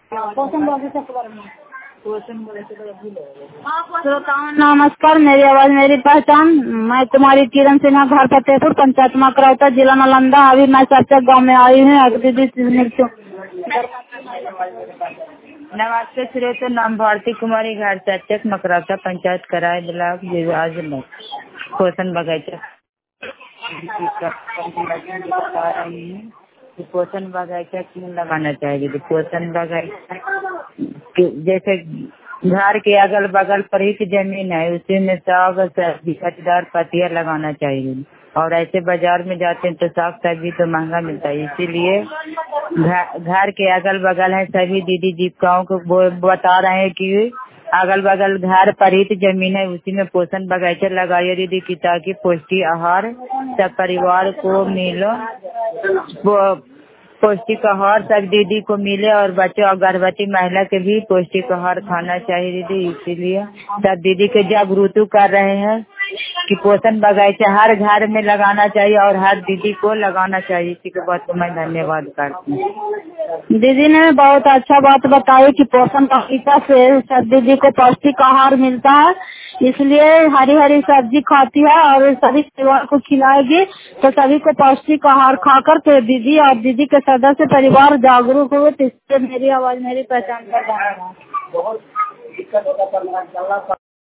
पोषण बाबू से खबर में श्रोताओं नमस्कार। मेरी आवाज मेरी पहचान। मैं कुमारी किरण सिन्हा, घर फतेहपुर, पंचायत मकरौता, जिला नालंदा। अभी मैं चर्चक गाँव में आई हूँ। नमस्ते श्रोता, नाम भारती कुमारी, घर चर्चक मकरौता, पंचायत कराए ब्लॉक आज पोषण बगीचा बता रही हूँ कि पोषण बगीचा क्यों लगाना चाहिए। पोषण बगीचा जैसे घर के अगल बगल पर ही जमीन है, उसी में साग सब्जी खरीदार पतिया लगाना चाहिए। और ऐसे बाजार में जाते हैं तो साग सब्जी तो महंगा मिलता है, इसीलिए घर के अगल बगल है सभी दीदी जीविकाओं को बता रहे हैं कि अगल बगल घर पर ही जमीन है, उसी में पोषण बगीचा लगाइए दीदी की, ताकि पौष्टिक आहार सब परिवार को मिले। पौष्टिक आहार सब दीदी को मिले और बच्चों और गर्भवती महिला के भी पौष्टिक आहार खाना चाहिए दीदी। इसीलिए सब दीदी के जागरूक कर रहे हैं कि पोषण बगीचा हर घर में लगाना चाहिए और हर दीदी को लगाना चाहिए। इसी के बात को मैं धन्यवाद करती हूँ। दीदी ने बहुत अच्छा बात बताई कि पोषण बगीचा से सब दीदी को पौष्टिक आहार मिलता है, इसलिए हरी हरी सब्जी खाती है और सभी परिवार को खिलाएगी तो सभी को पौष्टिक आहार खाकर के दीदी और दीदी के सदस्य परिवार जागरूक हुए। तो इससे मेरी आवाज मेरी पहचान कर